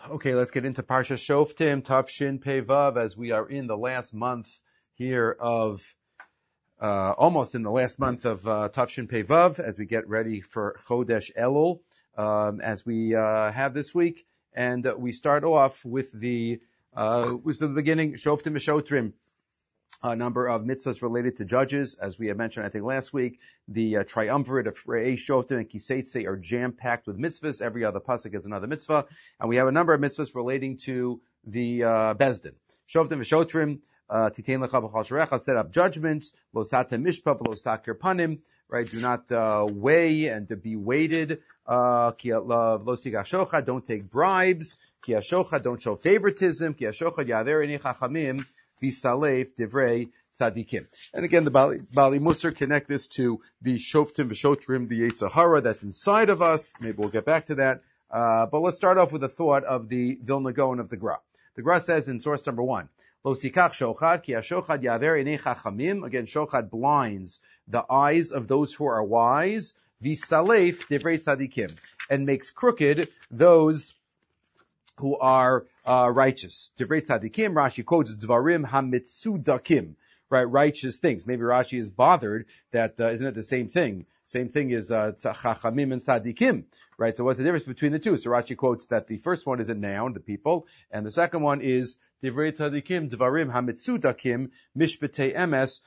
Okay, let's get into Parsha Shoftim, Tafshin Pei Vav, as we are in the last month here of, almost in the last month of Tafshin Pei Vav, as we get ready for Chodesh Elul, as we have this week. And we start off with the beginning, Shoftim V'Shotrim, a number of mitzvahs related to judges. As we had mentioned, I think last week, the triumvirate of Re'ei Shoftim and Kiseitse are jam-packed with mitzvahs. Every other pasuk is another mitzvah. And we have a number of mitzvahs relating to the Bezdin. Shoftim V'Shotrim, Titein Lecha B'chal Sharecha, set up judgments, Lo Sata Mishpat, Lo Sakir Panim, right? Do not weigh and to be weighted. Lo Sigach Shochad, don't take bribes. Ki HaShochad, don't show favoritism. Ki HaShochad Yaver Einei Chachamim, V'Salef Divrei Tzadikim. And again, the Bali Musar connect this to the Shoftim V'Shotrim, the Yetzer Hara that's inside of us. Maybe we'll get back to that. But let's start off with a thought of the Vilna Gaon of the Gra. The Gra says in source number 1, Lo Sikach Shochad, Ki HaShochad Yaver Einei Chachamim. Again, Shochad blinds the eyes of those who are wise. V'Salef Divrei Tzadikim. And makes crooked those who are righteous. Divrei tzadikim, Rashi quotes Dvarim hamitzudakim, right? Righteous things. Maybe Rashi is bothered that isn't it the same thing? Same thing is chachamim and tzadikim, right? So what's the difference between the two? So Rashi quotes that the first one is a noun, the people, and the second one is Divrei tzadikim, Dvarim hamitzudakim, mishpetei emes,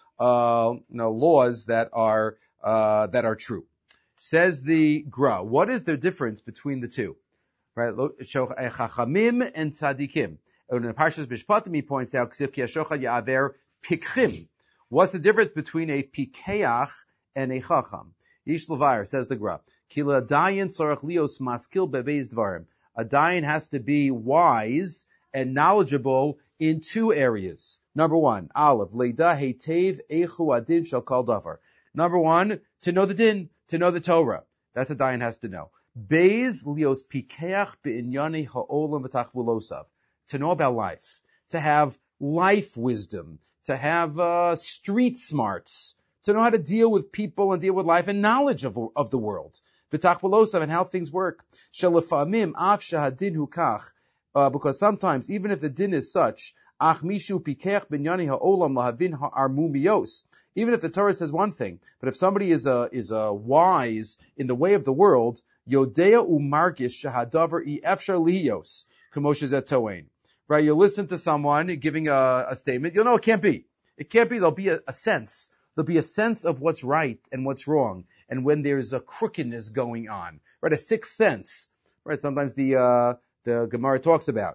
laws that are true. Says the Gra, what is the difference between the two? Right, Chachamim and Tzadikim. And in Parshas Mishpatim, he points out, Ksiv ki hashochad ya'aver pikchim. What's the difference between a pikeach and a chacham? Yish Levayer, says the Gra, Ki la'dayan tzorach lios maskil bebeis dvarim. A dayan has to be wise and knowledgeable in two areas. Number 1, Aleph, leida heitev echu adin shel kol davar. Number 1, to know the din, to know the Torah. That's a dayan has to know. Beis lios pikeach beinyani ha'olam v'tachvulosav. To know about life, to have life wisdom, to have street smarts, to know how to deal with people and deal with life and knowledge of the world. V'tachvulosav, and how things work. Shelefamim af shahadin hukach, because sometimes even if the din is such, ach mishu pikeach beinyani ha'olam lahavin ha'armumios. Even if the Torah says one thing, but if somebody is a wise in the way of the world, Yodea umargish shahadavar efshar liyos k'moshe zetoin. Right, you listen to someone giving a statement. You'll know it can't be. It can't be. There'll be a sense. There'll be a sense of what's right and what's wrong, and when there's a crookedness going on. Right, a sixth sense. Right, sometimes the Gemara talks about.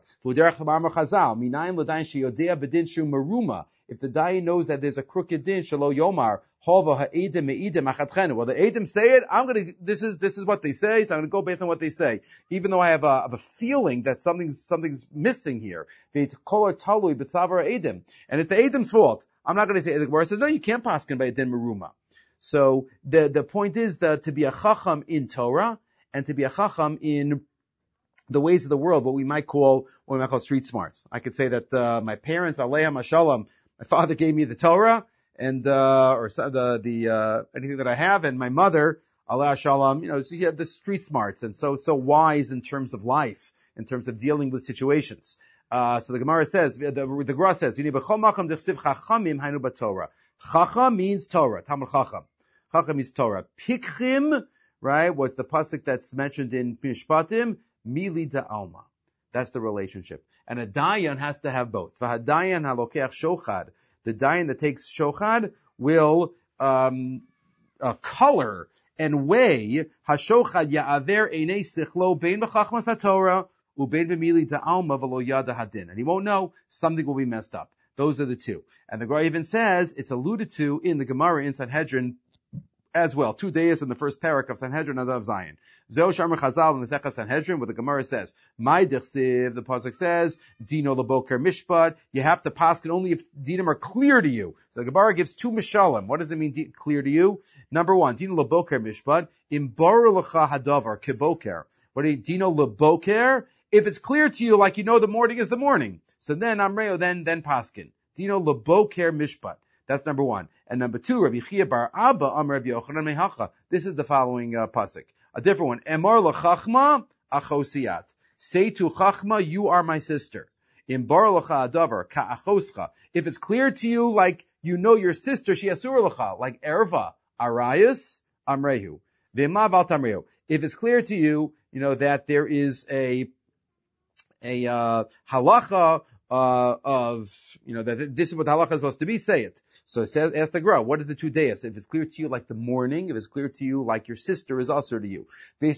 If the dayan knows that there's a crooked din, shelo yomar, hova ha'edim me'idim achatchenu. Well, the edim say it, this is what they say, so I'm gonna go based on what they say. Even though I have a feeling that something's missing here. And it's the edim's fault. I'm not gonna say, the Gemara says, no, you can't paskin by a din meruma. So, the point is that to be a chacham in Torah, and to be a chacham in the ways of the world, what we might call street smarts. I could say that my parents, Aleichem Hashalom, my father gave me the Torah and anything that I have, and my mother, Aleichem Hashalom, she had the street smarts and so wise in terms of life, in terms of dealing with situations. So the Gemara says, the Gra says, Chacham means Torah. Talmud Chacham. Chacham means Torah. Pikchim, right? What's the pasuk that's mentioned in Mishpatim? Mili da alma. That's the relationship. And a dayan has to have both. V'hadayan halokeach shochad. The dayan that takes shochad will color and weigh hashochad ya'aver einei sichlo bein b'chachmas haTorah ubein b'mili da alma v'lo yada hadin. And he won't know, something will be messed up. Those are the two. And the Gemara even says, it's alluded to in the Gemara in Sanhedrin as well. 2 days in the first parak of Sanhedrin of Zion. Zeo Shamar Chazal in the Masechah Sanhedrin, where the Gemara says, "My dichsiv," the pasuk says, "Dino leboker mishpat." You have to paskin only if dinim are clear to you. So the Gemara gives 2 mishalim. What does it mean clear to you? Number 1, Dino leboker mishpat. Imbar lecha hadavar keboker. What do you Dino leboker? If it's clear to you, like the morning is the morning. So then Amreo, then paskin. Dino leboker mishpat. That's number 1. And number 2, Rabbi Chia bar Abba Amar Rabbi Yochanan mehacha. This is the following pasuk. A different one. Emor lachachma achosiyat. Say to Chachma, you are my sister. In bar lacha adavar ka'achoscha. If it's clear to you, like you know your sister, she asur lacha, like erva, arayas, amrehu. V'ma val tamrehu. If it's clear to you, that there is a halacha of, that this is what the halacha is supposed to be, say it. So it says, ask the Gra, what is the 2 days? If it's clear to you like the morning, if it's clear to you like your sister is also to you.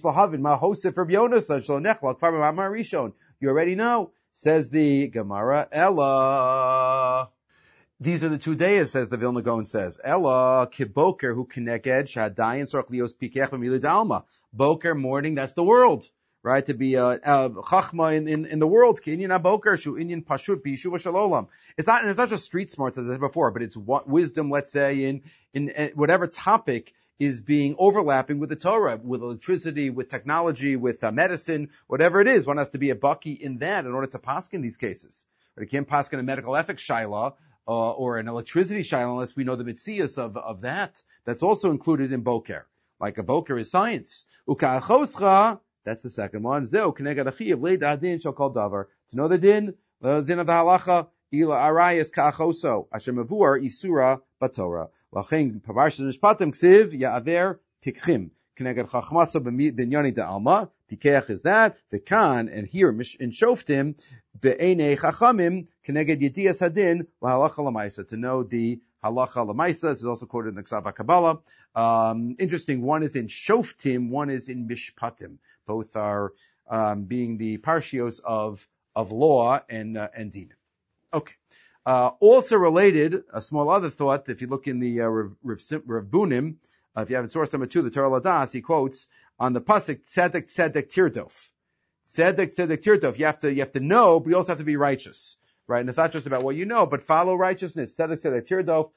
You already know, says the Gemara, Ella. These are the 2 days, says the Vilna Gaon says. Ella, kiboker, hu kineked, shadayin, sorach lios pikech, v'milid alma. Boker, morning, that's the world. Right, to be chachma in the world. Inyan aboker shu inyan pashut b'yishuva shalolam. It's not just street smarts as I said before, but it's wisdom. Let's say in whatever topic is being overlapping with the Torah, with electricity, with technology, with medicine, whatever it is. One has to be a baki in that in order to paskin these cases. But it can't paskin a medical ethics shaila or an electricity shaila unless we know the mitzias of that. That's also included in boker. Like a boker is science. Uka'achoscha. That's the second one. Zeo kenegad achiv leida adin shall call davar. To know the din of the halacha, ila arayas ka'achoso, asher mavur isura batorah. Lachin pavarshas mishpatim ksiv ya'aver tikchim. Kenegad chachmaso b'nyani da'alma. Pikeach is that. V'kan, and here in Shoftim, be'enei chachamim, kenegad yediyas hadin, lahalacha lamaisa. To know the halacha lamaisa. This is also quoted in the Ksava Kabbalah. Interesting. One is in Shoftim, one is in Mishpatim. Both are being the parshios of law and dinim. Okay. Also related, a small other thought. If you look in the Rav Bunim, if you have in source number 2, the Torah Ladas, he quotes on the pasuk tzedek tzedek tirdof. Tzedek tzedek tirdof. You have to know, but you also have to be righteous, right? And it's not just about what you know, but follow righteousness. Tzedek tzedek tirdof.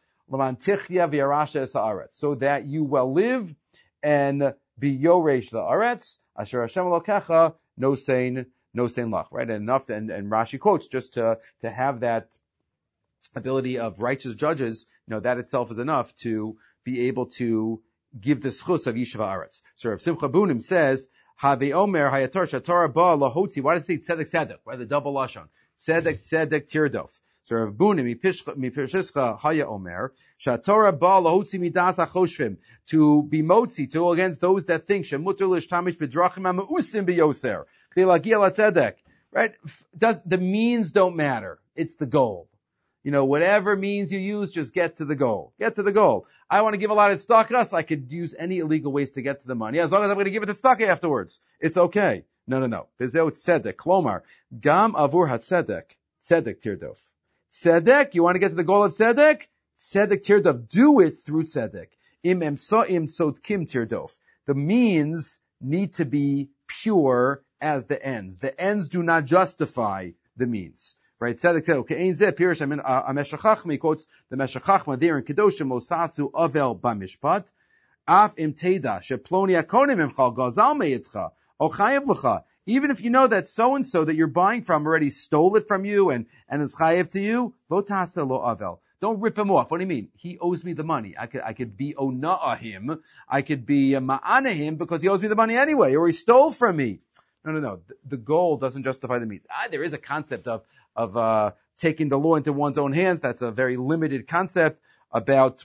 So that you will live and be yoresh the aretz, asher Hashem Elokecha, no sein lach, right? And enough, and Rashi quotes, just to have that ability of righteous judges, that itself is enough to be able to give the schus of Yishuv Aretz. So Rav Simcha Bunim says, Have Omer Hayator Shatorah Ba Lahotzi. Why does it say tzedek tzedek? Right, the double lashon. Tzedek tzedek tirdof. So Rav Bunim Mipishcha Haya Omer Shatorah Ba Lahotzi Midas Achoshvim, to be motzi, to against those that think Shemuter Lishtamish Bedrachim Amausim Beyoser Chilagia LaTzedek. Right, the means don't matter. It's the goal. Whatever means you use, just get to the goal. Get to the goal. I want to give a lot of tzedakah, I could use any illegal ways to get to the money. As long as I'm going to give it to tzedakah afterwards. It's okay. No. Bezeu tzedek. Klomar. Gam avur hatzedek. Tzedek tirdof. Tzedek, you want to get to the goal of tzedek? Tzedek tirdof. Do it through tzedek. Im emsoim tzodkim tirdof. The means need to be pure as the ends. The ends do not justify the means. Right, tzedek tzedek. Okay, ein zeh pirish. Meshech Chachma, he quotes the Meshech Chachma there in Kedoshim Mosasu Avel Bamishpat. Af im teda sheploni akonim imcha gazal meitcha o chayev lecha. Even if you know that so and so that you're buying from already stole it from you and it's chayev to you, lo tasa lo avel. Don't rip him off. What do you mean? He owes me the money. I could be ona'ah him. I could be ma'ana him because he owes me the money anyway, or he stole from me. No. The goal doesn't justify the means. There is a concept of taking the law into one's own hands. That's a very limited concept about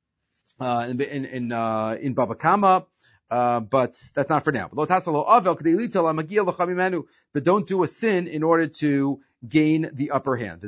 in Baba Kama, but that's not for now. But don't do a sin in order to gain the upper hand.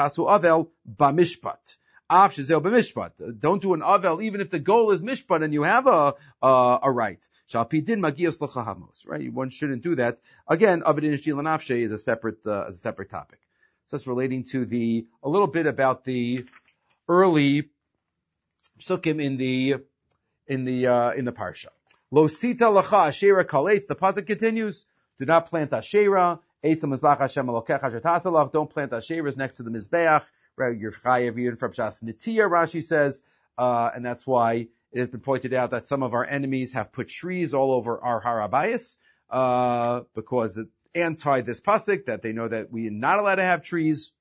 Don't do an avel even if the goal is mishpat and you have a right. Right? One shouldn't do that. Again, is a separate topic. So it's relating to a little bit about the early psukim in the parsha. Lo sita lacha asherah kol eitz. The pasuk continues. Do not plant asherah. Eitz mizbach Hashem Elokecha asher tasalach. Don't plant asherahs next to the mizbeach. Right? You're chayav even from Shas Nitiyah, Rashi says, and that's why it has been pointed out that some of our enemies have put trees all over our harabayas because it anti this pasuk, that they know that we are not allowed to have trees.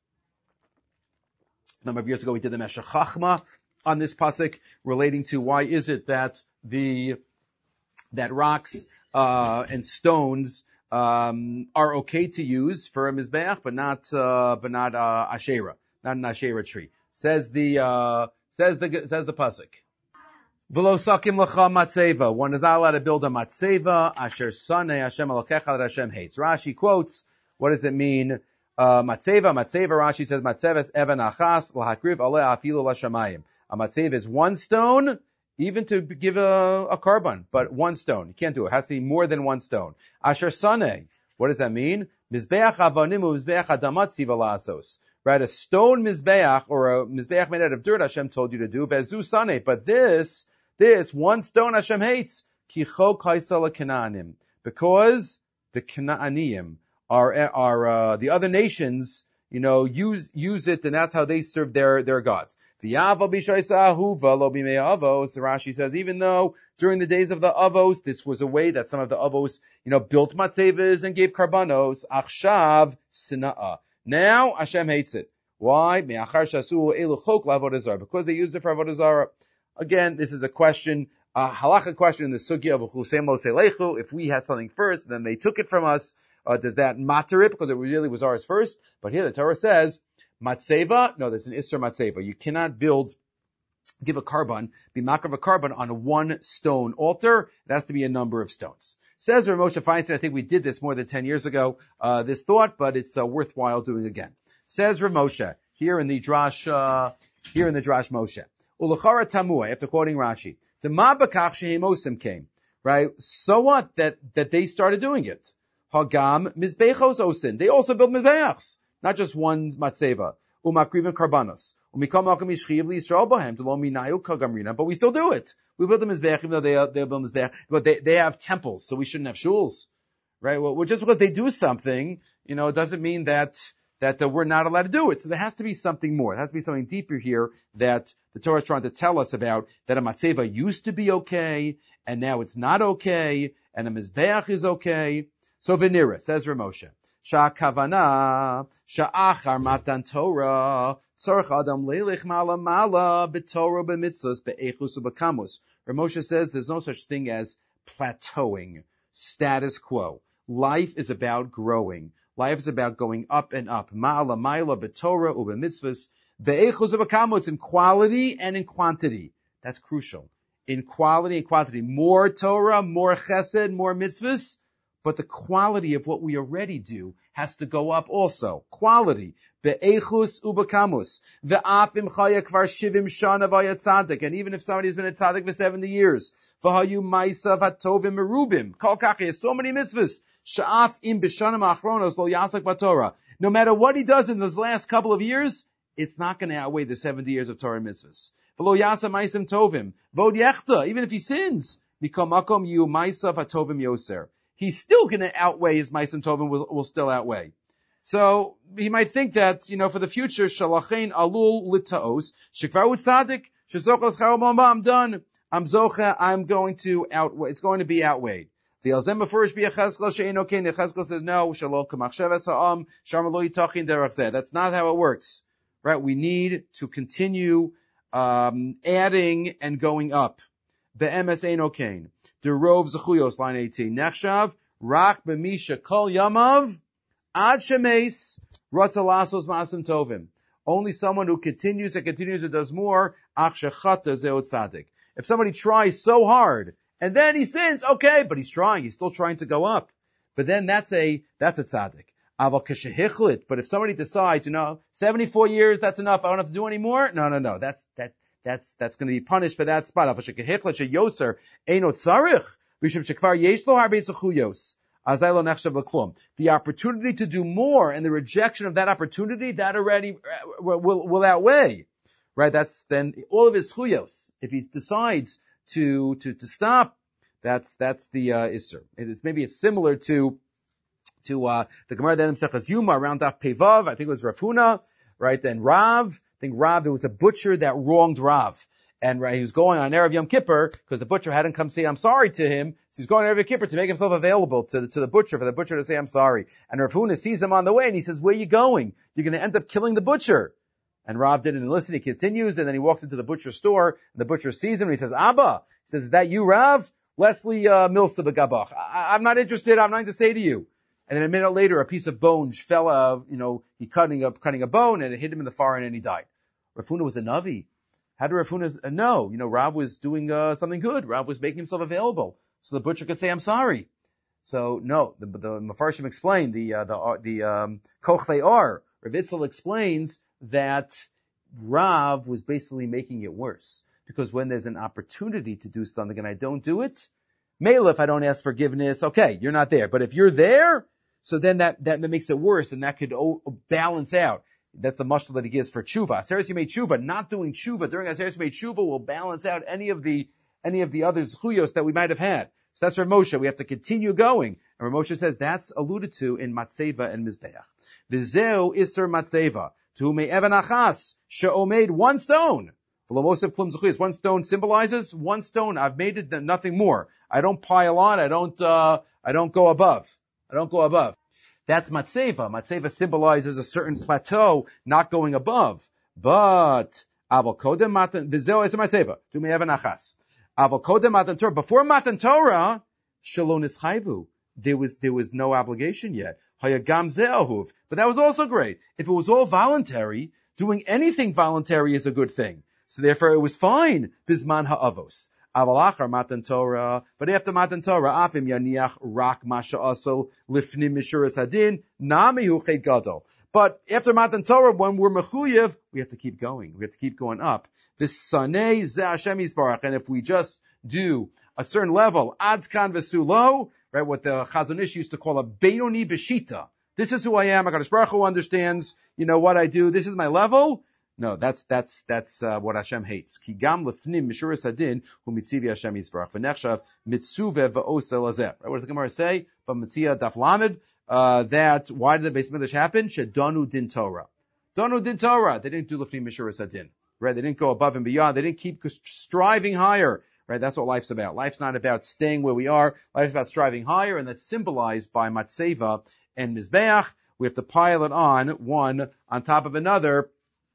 A number of years ago, we did the Meshech Chachma on this pasuk, relating to why is it that rocks and stones are okay to use for a mizbeach, but not Asherah, not an Asherah tree. Says the pasuk. V'lo sakim l'cha matzeva. One is not allowed to build a matzeva. Asher sanei Hashem elokecha that Hashem hates. Rashi quotes, what does it mean? Matzeva, Rashi says, matzeva is even achas, l'hakriv aleh afilu l'shamayim. A matzeva is one stone, even to give a carbon, but one stone. You can't do it. It has to be more than one stone. Asher sanei. What does that mean? Mizbeach avanim u mizbeach adamat tziva la'asos. Right? A stone mizbeach, or a mizbeach made out of dirt, Hashem told you to do. Vezu sanei. But this one stone Hashem hates. Kicho kaisa l'kenaanim. Because the Canaanim are the other nations, use it, and that's how they serve their gods. Rashi says, even though during the days of the Avos, this was a way that some of the Avos, built matzevas and gave karbanos, achshav sina'a. Now Hashem hates it. Why? Because they used it for avodah zarah. Again, this is a question, halacha question in the sugya of Uchusem lo selechu. If we had something first, then they took it from us. Does that matter it? Because it really was ours first. But here the Torah says, matzeva, no, there's an Isser matzeva. You cannot give a carbon, be makav a carbon on a one stone altar. It has to be a number of stones. Says Rav Moshe Feinstein, I think we did this more than 10 years ago, this thought, but it's worthwhile doing again. Says Rav Moshe, here in the Drash Moshe. Ulachara tamua, after quoting Rashi. The ma'bakach shehemosim came, right? So what? That they started doing it. Hagam mizbechos osin. They also built mizbeachs, not just one matzeva. Umakriven karbanos. Umikam malkam yishchiv liYisrael bahem to lo minayu kagamrina. But we still do it. We build the mizbeach, even though they build mizbeach, but they have temples, so we shouldn't have shuls, right? Well, just because they do something, it doesn't mean that we're not allowed to do it. So there has to be something more. There has to be something deeper here that the Torah is trying to tell us about, that a matzeva used to be okay, and now it's not okay, and a mizbeach is okay. So v'nira, says Ramosha, sha'akavana, sha'achar matan Torah, tzarech adam leilech mala mala, b'torah b'mitzvos, be'echus u'b'kamus. Ramosha says there's no such thing as plateauing, status quo. Life is about growing. Life is about going up and up. Ma'ala ma'ala b'torah u'b'mitzvos, be'echus u'b'kamus, in quality and in quantity. That's crucial. In quality and quantity. More Torah, more chesed, more mitzvahs, but the quality of what we already do has to go up also. Quality. Be'echus u'b'kamus. Ve'af im chaya kvar shivim shana v'aya tzadik. And even if somebody's been a tzadik for 70 years, v'hayu ma'isa v'atovim merubim. Kol kach, he has so many mitzvahs. Sha'af im b'shanim achronos lo yasak b'torah. No matter what he does in those last couple of years, it's not going to outweigh the 70 years of Torah mitzvahs. V'lo yasa ma'isim tovim. V'od yechta, even if he sins. Mikol makom yu ma'isa v'atovim yoser. He's still going to outweigh his Ma'asim Tovim will still outweigh. So he might think that, for the future, Shalachein alul litaos, shekvaru tzadik, shezochas charabamba, I'm done. I'm zocha, I'm going to outweigh, it's going to be outweighed. The Alzem Mefurish bi Yechezkel she'eino ken, Yechezkel says, no, shalom k'machshavas ha'am, sharma lo yitachin derech zeh. That's not how it works. Right? We need to continue, adding and going up. Be'emes eino ken. Derov Zechuyos, line 18. Nechshav, Rak b'misha kol yamav, ad shemes, ratzalasos ma'asim tovim. Only someone who continues and does more, ach shechata zeot tzadik. If somebody tries so hard, and then he sins, okay, but he's still trying to go up. But then that's a tzaddik. Aval keshehichlit, but if somebody decides, 74 years, that's enough, I don't have to do any more, no, that's going to be punished for that spot. The opportunity to do more and the rejection of that opportunity, that already will outweigh. Right? That's then all of his chuyos. If he decides to stop, that's the Isser. Maybe it's similar to the Gemara then Mesechus Yuma around Daf Pevav. I think it was Rav Huna, right? Then Rav. I think Rav, there was a butcher that wronged Rav. And he was going on Erev Yom Kippur, because the butcher hadn't come say I'm sorry to him. So he was going on Erev Yom Kippur to make himself available to the butcher, for the butcher to say I'm sorry. And Rav Huna sees him on the way and he says, where are you going? You're going to end up killing the butcher. And Rav didn't listen. He continues, and then he walks into the butcher's store, and the butcher sees him and he says, Abba. He says, is that you, Rav? Leslie Milsa Begabach. I'm not interested. I'm nothing to say to you. And then a minute later, a piece of bone fell, he cutting a bone and it hit him in the forehead and he died. Rav Huna was a Navi. How did Rav Huna know? Rav was doing something good. Rav was making himself available. So the butcher could say, I'm sorry. So no, the Mefarshim explained, the Kochlei Or, Rav Itzel explains that Rav was basically making it worse. Because when there's an opportunity to do something and I don't do it, Mela, if I don't ask forgiveness, okay, you're not there. But if you're there, so then that makes it worse, and that could balance out. That's the mashal that he gives for tshuva. Aseres Yemei tshuva, not doing tshuva during Aseres Yemei tshuva will balance out any of the other zchuyos that we might have had. So that's Rav Moshe. We have to continue going. And Rav Moshe says that's alluded to in Matseva and Mizbeach. V'zeu iser Matseva, to me even achas, she'omed one stone. One stone symbolizes one stone. I've made it nothing more. I don't pile on. I don't go above. That's Matseva. Matseva symbolizes a certain plateau, not going above. But avokodem matan v'zeo es Matseva. Tu me'evan achas. Avokodem matan Torah. Before Matan Torah, shalom nischayvu. There was no obligation yet. Hayagam ze'ahuv. But that was also great. If it was all voluntary, doing anything voluntary is a good thing. So therefore it was fine. Bisman ha'avos. Avalachar Matan Torah, but after Matan Torah, afim yaniach rak masha asol lifnim mishuras hadin namihu chet gadol. But after Matan Torah, when we're mechuyev, we have to keep going. We have to keep going up. This sanei ze Hashem yisbarach, and if we just do a certain level, ad kan v'sulo, right? What the Chazon Ish used to call a beinoni b'shita. This is who I am. HaKadosh Baruch Hu understands, what I do. This is my level. No, that's what Hashem hates. Ki gam lefnim mishuras hadin hu mitzivi Hashem yisbarach v'nechshav mitzuve v'osel hazeh. Right? What does the Gemara say? From Mitzia Daf Lamed, that why did the Beis Midrash happen? Shedanu din Torah. Danu din Torah. They didn't do lefnim mishuras hadin. Right? They didn't go above and beyond. They didn't keep striving higher. Right? That's what life's about. Life's not about staying where we are. Life's about striving higher, and that's symbolized by Matseva and Mizbeach. We have to pile it on one on top of another.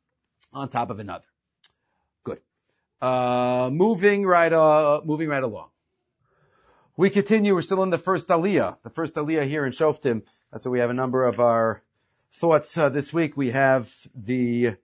Good. Moving right along. We continue. We're still in the first Aliyah. The first Aliyah here in Shoftim. That's why we have a number of our thoughts this week. We have the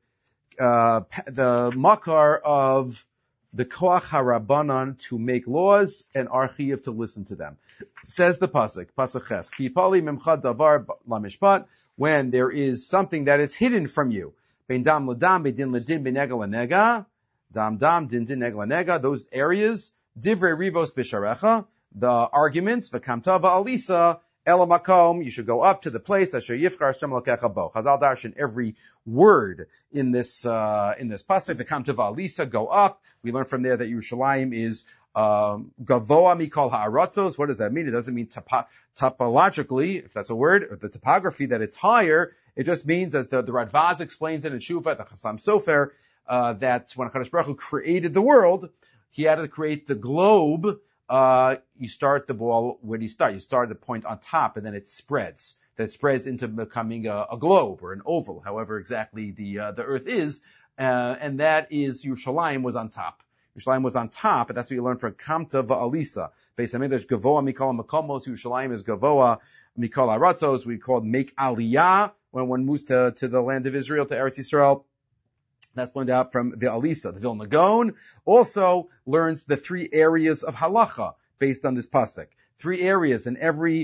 makar of the koach harabanan to make laws and archiv to listen to them. Says the pasuk ches. Ki pali memchad davar lamishpat. When there is something that is hidden from you. Ben dam ladam, ben din ladin, ben nega lanega, dam dam, din din nega lanega, those areas, divrei rivos bisharecha, the arguments, v'kamta va'alisa, elamakom, you should go up to the place, asher yifkar Hashem lokecha bo. Chazal darshan every word in this pasuk, v'kamta va'alisa, go up. We learn from there that Yerushalayim is, gavoa mikol ha'aratzos. What does that mean? It doesn't mean topologically, if that's a word, or the topography that it's higher. It just means, as the Radvaz explains it in Shuvah, the Chassam Sofer, that when HaKadosh Baruch Hu created the world, he had to create the globe. You start the ball, where do you start? You start at the point on top, and then it spreads. That spreads into becoming a globe or an oval, however exactly the earth is. And that is Yerushalayim was on top. Yerushalayim was on top, and that's what you learn from Kamta Va'alisa. Based on English, Gavoa Mikol Makomos, Yerushalayim is Gavoa Mikol Aratzos. We call it make Aliyah when one moves to the land of Israel, to Eretz Yisrael. That's learned out from the Alisa. The Vilna Gaon also learns the three areas of halacha based on this pasuk. 3 areas, and every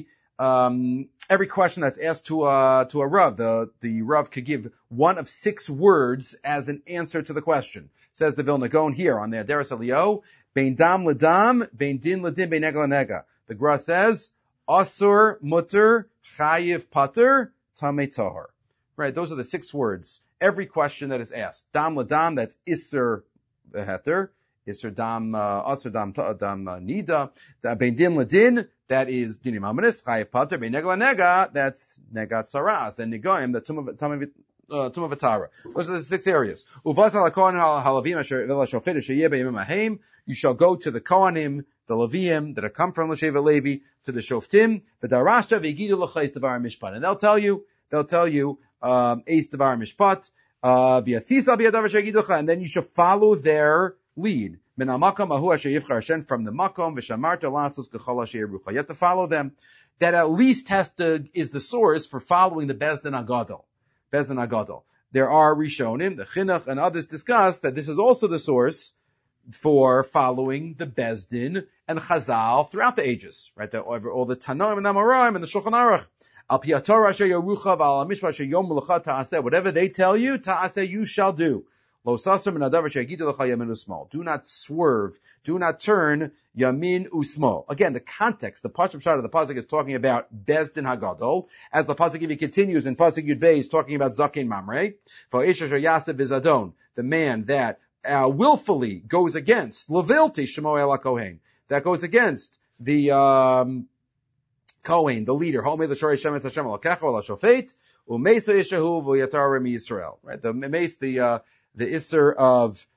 question that's asked to a Rav, the Rav could give one of 6 words as an answer to the question. Says the Vilna Gaon here on the Adaras Elio, bein dam ladam, bein din ladin, bein nega lanega. The Gra says, asur mutter, chayiv pater, tamei tahor. Right, those are the 6 words. Every question that is asked. Dam ladam, that's isser heter. Isser dam, asur dam nida. Bein din ladin, that is dinim amanis. Chayiv pater, bein nega lanega, that's negat saras. And negoim, the tumah v'tara. Those are the 6 areas. Uvas al kohanim halavim asher v'lashofet sheyeh b'yemim ha'heim. You shall go to the kohanim, the Leviim that have come from L'Shevet Levi, to the Shoftim, v'darashta v'yigidu l'chais davar mishpat. And they'll tell you, eis davar mishpat, v'yasisa b'yadavar shegiducha, and then you should follow their lead. Min ha'makam ahu asher yivchar Hashem, from the makom, v'shamarta lasos k'chol asher yerucha. You have to follow them. that at least is the source for following the Bezdin Agadol. Bezdin Agadol. There are Rishonim, the Chinuch, and others discuss that this is also the source for following the Bezdin and Chazal throughout the ages, right? All the Tanoim and Amoraim and the Shulchan Aruch. Al pi haTorah asher yorucha v'al hamishpah asher yom melacha ta'aseh. Whatever they tell you, ta'aseh, you shall do. Lo sasar min hadavar sheyagidu lecha yamin usmol. Do not swerve. Do not turn yamin usmol. Again, the context, the Pasuk Pshat of the Pasuk is talking about Bezdin Hagadol. As the Pasuk even continues in Pasuk Yud Beis, talking about Zaken Mamre. For Ish asher yasev v'zadon. The man that willfully goes against Levilti Shemo El HaKohen. That goes against the Kohen, the leader, right? The mace, the isser of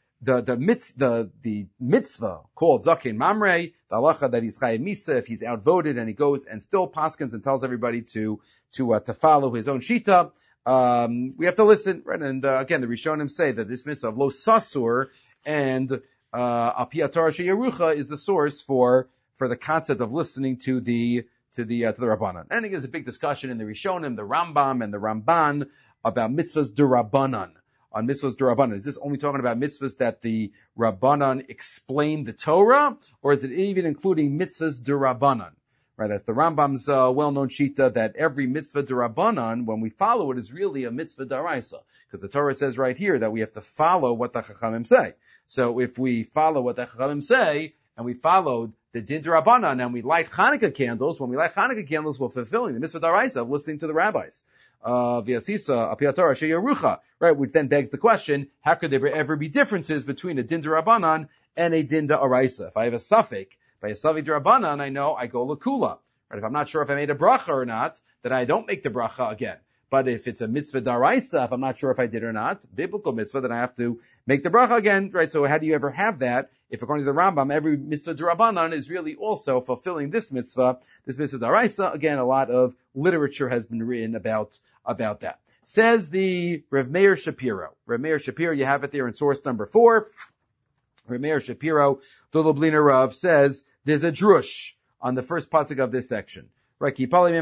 the mitzvah called Zaken Mamre, the halacha that he's chayav misa if he's outvoted and he goes and still paskins and tells everybody to follow his own shita. We have to listen, right? And again, the Rishonim say that this mitzvah of lo sasur and al pi haTorah sheyerucha is the source for the concept of listening to the Rabbanan. And again, there's a big discussion in the Rishonim, the Rambam and the Ramban about mitzvahs d'Rabbanan. On mitzvahs d'Rabbanan. Is this only talking about mitzvahs that the Rabbanan explain the Torah, or is it even including mitzvahs d'Rabbanan? Right, that's the Rambam's well-known shita that every mitzvah d'Rabbanan, when we follow it, is really a mitzvah d'Oraisa. Because the Torah says right here that we have to follow what the Chachamim say. So if we follow what the Chachamim say, and we follow the din d'Rabbanan, and we light Hanukkah candles, when we light Hanukkah candles, we're fulfilling the mitzvah d'Oraisa of listening to the rabbis. V'yasisa al pi haTorah sheyerucha, right, which then begs the question, how could there ever be differences between a din d'Rabbanan and a din d'Oraisa? If I have a suffix, by a Savi D'Rabbanan, I know I go Lakula. Right? If I'm not sure if I made a bracha or not, then I don't make the bracha again. But if it's a mitzvah d'Oraisa, if I'm not sure if I did or not, biblical mitzvah, then I have to make the bracha again. Right? So how do you ever have that? If according to the Rambam, every mitzvah d'Rabbanan is really also fulfilling this mitzvah d'Oraisa. Again, a lot of literature has been written about that. Says the Rav Meir Shapiro. Rav Meir Shapiro, you have it there in source number 4. Rav Meir Shapiro, the Lubliner Rav, says, there's a drush on the first pasuk of this section, right?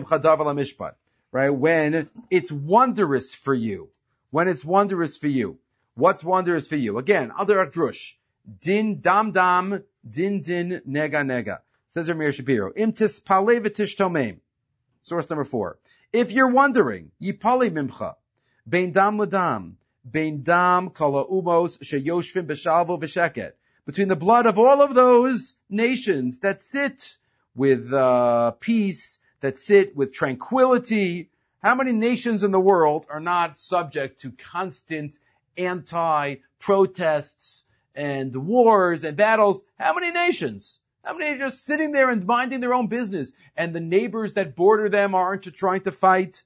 Right? When it's wondrous for you. What's wondrous for you? Again, other drush. Din dam dam, din din nega nega. Says Rav Meir Shapiro. Im tispale v'tishtomem. Source number 4. If you're wondering, yipale mimcha, bein dam ladam, bein dam kala umos sheyoshvim b'shalvo v'sheket. Between the blood of all of those nations that sit with peace, that sit with tranquility. How many nations in the world are not subject to constant anti-protests and wars and battles? How many nations? How many are just sitting there and minding their own business? And the neighbors that border them aren't trying to fight?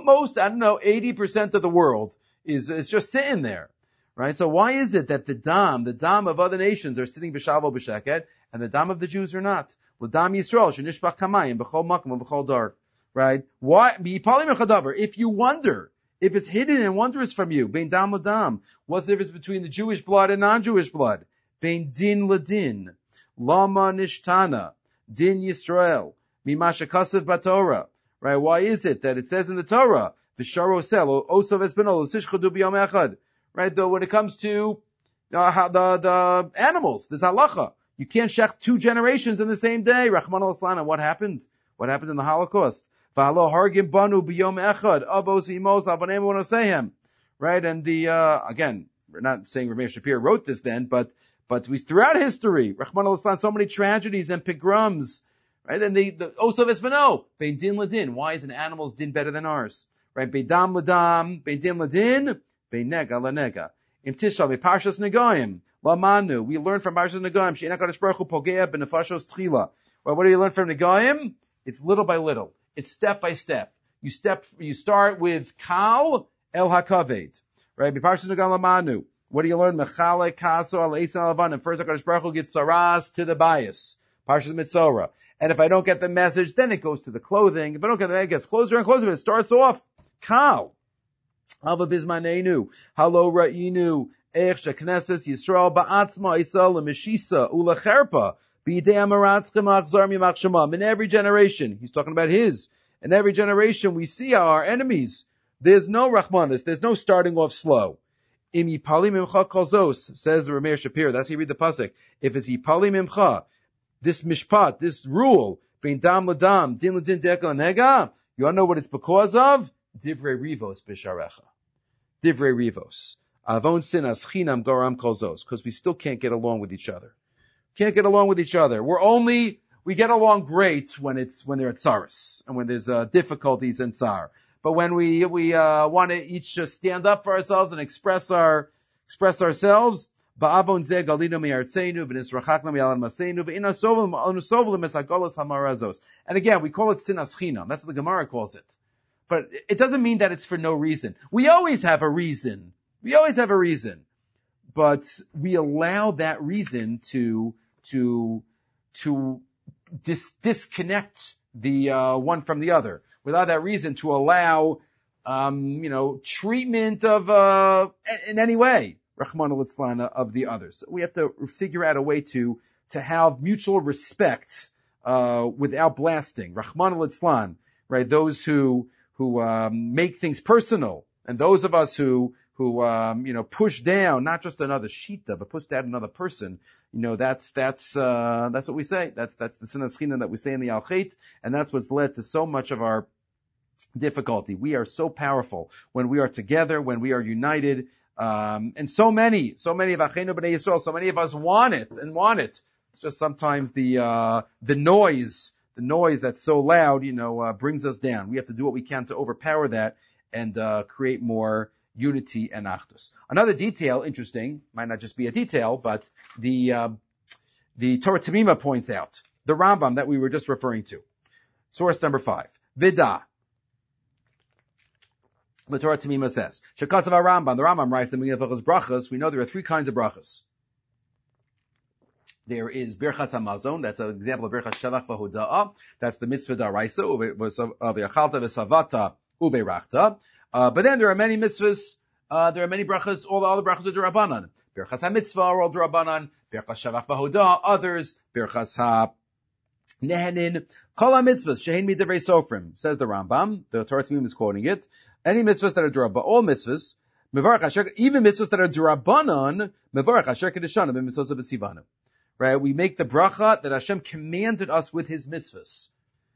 80% of the world is just sitting there. Right? So why is it that the dam of other nations are sitting b'shalvo b'sheket, and the dam of the Jews are not? L'dam Yisrael shenishbach kamayim b'chol makom and b'chol dar. Right? Why? If you wonder, if it's hidden and wondrous from you, bein dam l'dam, what's the difference between the Jewish blood and non-Jewish blood? Bein din l'din, lama nishtana, din Yisrael, mimasha kasev b'Torah. Right? Why is it that it says in the Torah, v'sharo sel, osov esbenol, l'sishchadu b'yom echad? Right, though, when it comes to the animals, there's halacha. You can't shech 2 generations in the same day. Rahman al-Islam. And what happened? What happened in the Holocaust? Right, and again, we're not saying Rav Meir Shapiro wrote this then, but we throughout history, Rahman al-Islam, so many tragedies and pogroms, right? And the Osov Esbeno, Bein Din Ladin. Why is an animal's din better than ours? Right, Bein Dam Ladam, Bein Din Ladin, Bein Nega Lanega. Im Tishal, Parshas Negoim, Lamanu. We learn from Parshas Negoim, She'ena Kadosh Baruch Hu Pogea B'Nefashos Tchila. Well, what do you learn from Negoim? It's little by little. It's step by step. You start with Kal El HaKaved. Right? Parshas Negoim Lamanu. What do you learn? Mechale Kaso Al Eitzan Alavan. And first HaKadosh Baruch Hu gives Saras to the bias. Parshas Mitzorah. And if I don't get the message, then it goes to the clothing. If I don't get the message, it gets closer and closer. It starts off Kal. Hava bizmanenu, halo ra'inu, ech shekneses Yisrael ba'atzma isal l'meshisa u'lecherpa In every generation, he's talking about his. In every generation, we see our enemies. There's no Rahmanis. There's no starting off slow. Im yipali mimcha kolzos, says the Rameir Shapir. That's how you read the pasuk. If it's yipali mimcha, this mishpat, this rule, bein dam ladam, din ladin dekel nega, you want to know what it's because of? Divrei rivos b'sharecha. Divrei rivos. Avon sinas chinam goram kolzos. Because we still can't get along with each other. Can't get along with each other. We get along great when they're at tsaris and when there's difficulties in tsar. But when we want to each just stand up for ourselves and express ourselves, and again, we call it sinas chinam. That's what the Gemara calls it. But it doesn't mean that it's for no reason. We always have a reason. But we allow that reason to disconnect the one from the other. Without that reason to allow, treatment of, in any way, Rahman al-Itzlan, of the others. We have to figure out a way to have mutual respect, without blasting. Rahman al-Itzlan, right? Those who make things personal, and those of us who push down, not just another shita, but push down another person. That's what we say. That's the sinas chinam that we say in the Al-Chet, and that's what's led to so much of our difficulty. We are so powerful when we are together, when we are united, and so many of Achenu B'nai Yisrael, so many of us want it. It's just sometimes the noise that's so loud, brings us down. We have to do what we can to overpower that and create more unity and achdus. Another detail, interesting, might not just be a detail, but the Torah Tamima points out, the Rambam that we were just referring to. Source number 5. Vidah. The Torah Tamima says, Shekasav Rambam, the Rambam writes in Minyafacha's brachas, we know there are 3 kinds of brachas. There is Birchas HaMazon, that's an example of Birchas Shalach V'Hoda'ah, that's the mitzvah d'Oraisa, of Yachalta V'Savata Uve'rachta. But then there are many mitzvahs, there are many brachas, all the other brachas are d'Rabbanan. Birchas HaMitzvah are all d'Rabbanan, Birchas Shalach V'Hoda'ah, others, Birchas HaNehenin, Kol HaMitzvahs, Shehein Midavrei Sofrim, says the Rambam, the Torah Tamim is quoting it, any mitzvahs that are d'Rabbanan, all mitzvahs, even mitzvahs that are d'Rabbanan, Mevarach Asher Kedeshana, B'mitzvahs B'Sivanu. Right? We make the bracha that Hashem commanded us with His mitzvahs.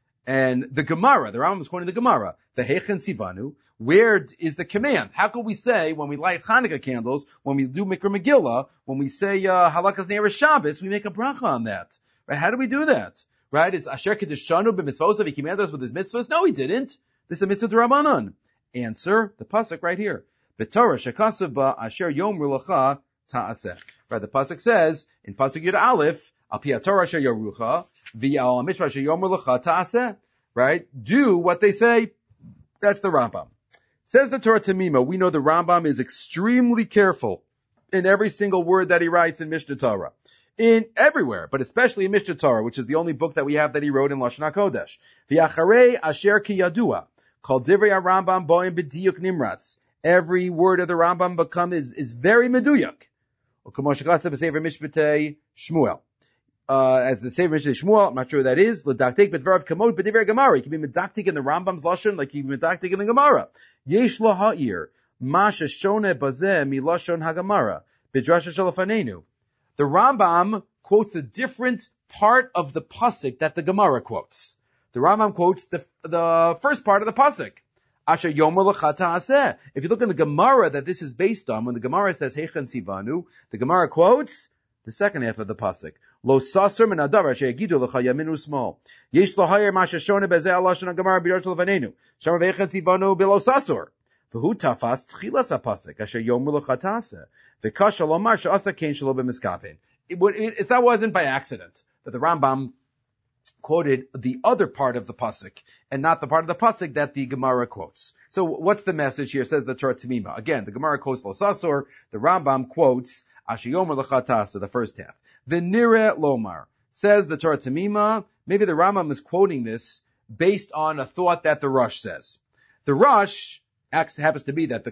And the Gemara, the Rambam is quoting the Gemara, the Heichen Sivanu, where is the command? How can we say when we light Hanukkah candles, when we do Mikra Megillah, when we say Halakas Ne'er Shabbos, we make a bracha on that? Right? How do we do that? Right? It's Asher Kedeshanu B'mitzvahs, He commanded us with His mitzvahs? No, He didn't. This is a mitzvah d'Rabbanan. Answer, the pasuk right here. B'Torah shekasav ba Asher Yomru Lecha Ta'aseh. Right, the pasuk says in pasuk Yud Aleph, Al Pi HaTorah Asher Yorucha, V'Al HaMishpah Asher Yomru Lecha Ta'aseh. Right, do what they say. That's the Rambam. Says the Torah Tamima. We know the Rambam is extremely careful in every single word that he writes in Mishnah Torah, in everywhere, but especially in Mishnah Torah, which is the only book that we have that he wrote in Lashon HaKodesh. V'Acharei Asher Ki Yadua. Kol Divrei HaRambam Boim B'Diyuk Nimratz. Every word of the Rambam is very meduyak. As the Sefer Mishpatei Shmuel. I'm not sure what that is. L'daktik b'dvarav kamod b'divrei Gemara. He can be medaktik in the Rambam's lashon like he can be medaktik in the Gemara. Yesh lo ha'ir masha shone bazeh milashon haGemara b'drasha shalafanenu. The Rambam quotes a different part of the pasuk that the Gemara quotes. The Rambam quotes the first part of the pasuk. Asher yomer lecha ta'aseh. If you look in the Gemara that this is based on, when the Gemara says Heichen Sivanu, the Gemara quotes the second half of the pasuk. Lo sasur min adavar sheyagidu lecha yamin u'smal. Yesh lo hayer masha shone bezeh alashon haGemara b'drash lefanenu. Shama v'Heichen Sivanu bilo sasur. V'hu tafas tchilas hapasuk. Asher yomer lecha ta'aseh. V'kasha lomar she'asa kein shelo b'miskafen. That wasn't by accident that the Rambam quoted the other part of the pasuk and not the part of the pasuk that the Gemara quotes. So what's the message here? Says the Torah Tamima. Again, the Gemara quotes Lo Sasor, the Rambam quotes Asher Yomer Lecha Ta'aseh, the first half. V'nireh Lomar, says the Torah Tamima. Maybe the Rambam is quoting this based on a thought that the Rush says. The Rush happens to be that the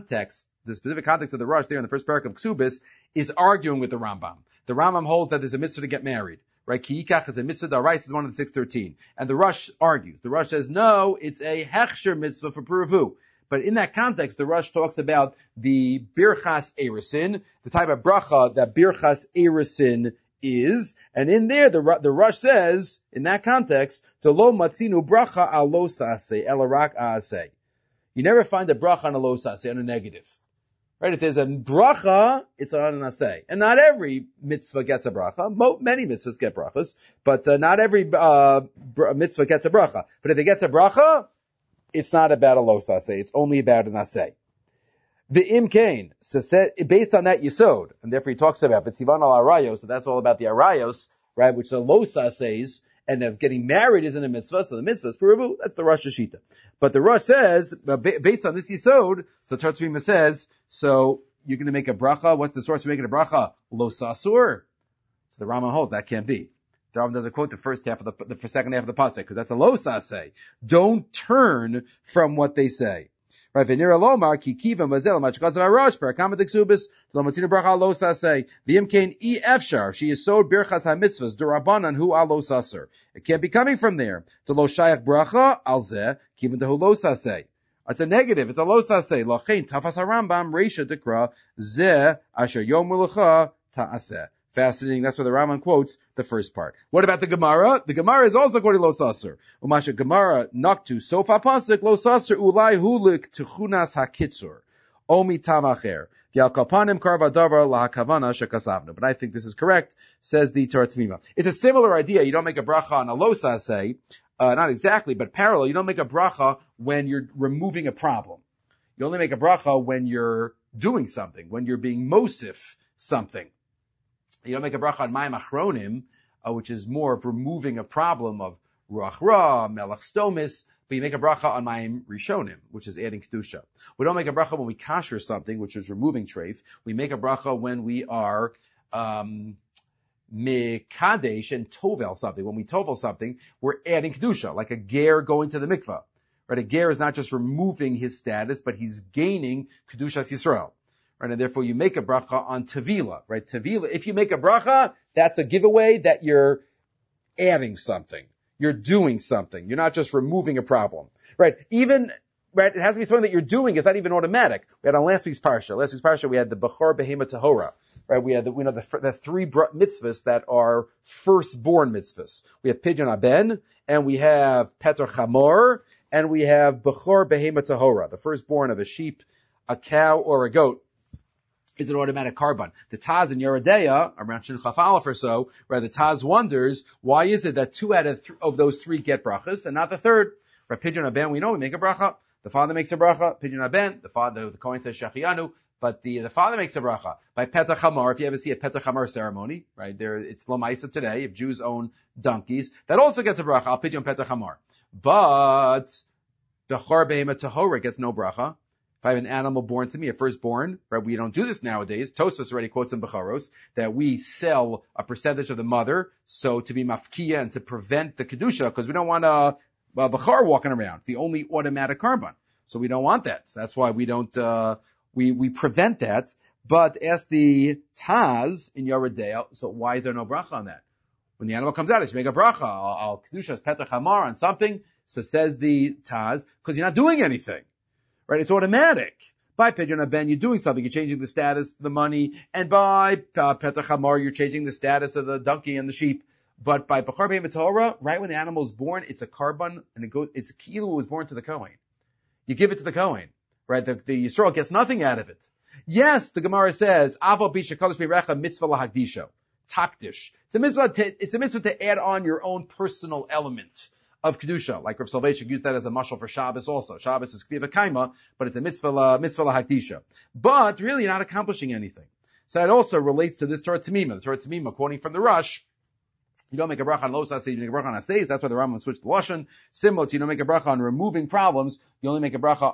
specific context of the Rush there in the first parak of Ksubis is arguing with the Rambam. The Rambam holds that there's a mitzvah to get married. right? Ki yikach is a mitzvah d'oraisa, is one of the 613. And the Rush argues. The Rush says, no, it's a hechsher mitzvah for puravu. But in that context, the Rush talks about the birchas erisin, the type of bracha that birchas erisin is, and in there the Rush says, in that context, to lo matzinu bracha al lo sase elarak aase. You never find a bracha on a lo sase, on a negative. Right? If there's a bracha, it's on an aseh. And not every mitzvah gets a bracha. Many mitzvahs get brachas, but not every mitzvah gets a bracha. But if it gets a bracha, it's not about a lo sase, it's only about an aseh. The imkain, based on that yisod, and therefore he talks about B'tzivan al arayos, so that's all about the arayos, right, which are lo sases, and of getting married isn't a mitzvah, so the mitzvah is puravu, that's the Rosh Hashita. But the Rosh says, based on this yisod, so Tartzvima says, so you're going to make a bracha, what's the source of making a bracha? Lo sasur. So the Rama holds, that can't be. The Rama doesn't quote the first half of the second half of the pasuk, because that's a lo sase. Don't turn from what they say. Right, v'nira lomar ki kiva mazel machkaz v'arosh perakama d'ksubis l'matzina bracha lo saseh v'imkein e efshar she is so birchas hamitzvahs d'rabanan hu al lo saser. It can't be coming from there. To lo shayach bracha al zeh kiva dehu lo saseh. It's a negative. It's a lo saseh. Lachein tafas harambam reisha dekra zeh asher yom ulacha ta'aseh. Fascinating. That's where the Rambam quotes the first part. What about the Gemara? The Gemara is also quoting lo saser. Umasha Gemara naktu sofa pasuk lo saser ulai hulik techunas hakitzur omi tamacher v'al kapanim karva davar lahakavana shekasavna. But I think this is correct, says the Torah T'mima. It's a similar idea. You don't make a bracha on a lo saseh, not exactly, but parallel. You don't make a bracha when you're removing a problem. You only make a bracha when you're doing something, when you're being mosif something. You don't make a bracha on Mayim Achronim, which is more of removing a problem of Ruach Ra, Melech Stomis, but you make a bracha on Mayim Rishonim, which is adding Kedusha. We don't make a bracha when we kasher something, which is removing treif. We make a bracha when we are Mekadesh and Tovel something. When we Tovel something, we're adding Kedusha, like a ger going to the mikvah. Right? A ger is not just removing his status, but he's gaining Kedushas Yisrael. Right, and therefore you make a bracha on Tevila, right? Tevila, if you make a bracha, that's a giveaway that you're adding something. You're doing something. You're not just removing a problem. Right? Even, right, it has to be something that you're doing. It's not even automatic. We had on last week's parsha. Last week's parsha, we had the Bechor Behema Tahora. Right? We had the three mitzvahs that are firstborn mitzvahs. We have Pidyon Aben, and we have Peter Chamor, and we have Bechor Behema Tahora, the firstborn of a sheep, a cow, or a goat. Is an automatic carbon. The Taz in Yeridea, around Shin Chaf Aleph or so, where the Taz wonders, why is it that 2 out of those 3 get brachas and not the third? Right, Pidyon Aben, we know we make a bracha. The father makes a bracha. Pidyon Aben, the Kohen says Shechianu, but the father makes a bracha. By Petach Hamar, if you ever see a Petach Hamar ceremony, right, it's Lamaisa today, if Jews own donkeys, that also gets a bracha. I'll Pidyon Petach Hamar. But the Chor Behema Tahora gets no bracha. If I have an animal born to me, a firstborn, right, we don't do this nowadays. Tosfos already quotes in Becharos that we sell a percentage of the mother, so to be mafkiya and to prevent the kedusha, because we don't want a bechar walking around. It's the only automatic carbon, so we don't want that. So that's why we don't. We prevent that. But ask the Taz in Yeridea, so why is there no bracha on that? When the animal comes out, I should make a bracha. I'll kedusha petach hamar on something. So says the Taz, because you're not doing anything. Right, it's automatic. By Pidyon Aben, you're doing something. You're changing the status of the money. And by Petach Hamar, you're changing the status of the donkey and the sheep. But by Bechor Behema Tahora, right when the animal is born, it's a carbon, and it's a kilo was born to the Kohen. You give it to the Kohen. Right? The Yisrael gets nothing out of it. Yes, the Gemara says, Avo Bisha Kodesh Berecha Mitzvah Lahagdisho. Takdish. It's a mitzvah to add on your own personal element of Kedusha, like Rav Soloveitchik used that as a mashal for Shabbos also. Shabbos is Kviva Kaima, but it's a mitzvah lahakdisha. But really you're not accomplishing anything. So that also relates to this Torah T'mima. The Torah T'mima, quoting from the Rush, you don't make a bracha on lo saseh, you make a bracha on aseh. That's why the Rambam switched the Lashon. Similar to you don't make a bracha on removing problems, you only make a bracha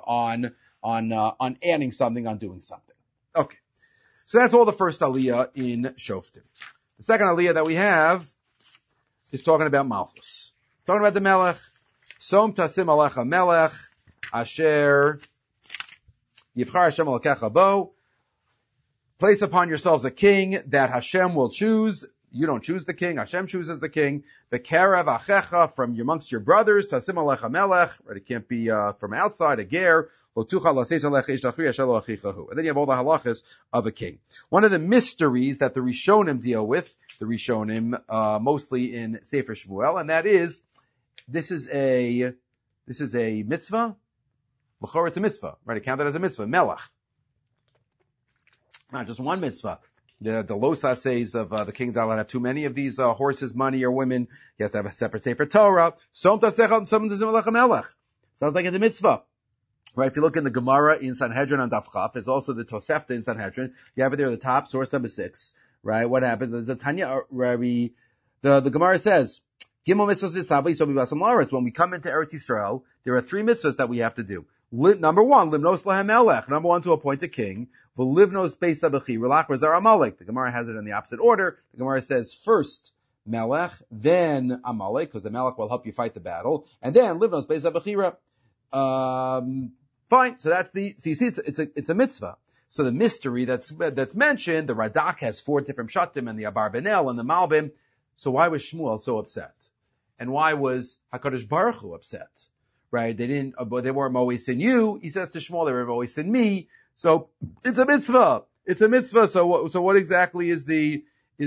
on adding something, on doing something. Okay. So that's all the first aliyah in Shoftim. The second aliyah that we have is talking about Malchus. Talking about the Melech. Som tasim alecha Melech, asher yivchar Hashem alekecha bo. Place upon yourselves a king that Hashem will choose. You don't choose the king. Hashem chooses the king. Bekerev achecha, from amongst your brothers. Tasim alecha melech. Right? It can't be from outside, a ger. And then you have all the halachas of a king. One of the mysteries that the Rishonim deal with, the Rishonim, mostly in Sefer Shmuel, and that is, this is a mitzvah. L'chor, it's a mitzvah, right? It counted as a mitzvah, melech. Not just one mitzvah. The losas says of the king does not have too many of these horses, money, or women. He has to have a separate sefer Torah. Sounds like it's a mitzvah. Right, if you look in the Gemara in Sanhedrin on Daf Chaf, it's also the Tosefta in Sanhedrin. You have it there at the top, source number 6. Right, what happened? There's a Tanya, the Gemara says, Gimel mitzvahs, when we come into Eretz Yisrael, there are 3 mitzvahs that we have to do. Number 1, limnos lahem melech. Number 1, to appoint a king. V'livnos beis abechi, relach razar Amalek. The Gemara has it in the opposite order. The Gemara says first melech, then Amalek, because the melech will help you fight the battle, and then livnos beis abechira. Fine. So so you see, it's a mitzvah. So the mystery that's mentioned, the Radak has 4 different shatim, and the Abarbanel and the Malbim. So why was Shmuel so upset? And why was HaKadosh Baruch Hu upset? Right? They weren't always in you. He says to Shmuel, they were always in me. So it's a mitzvah. It's a mitzvah. So what exactly is the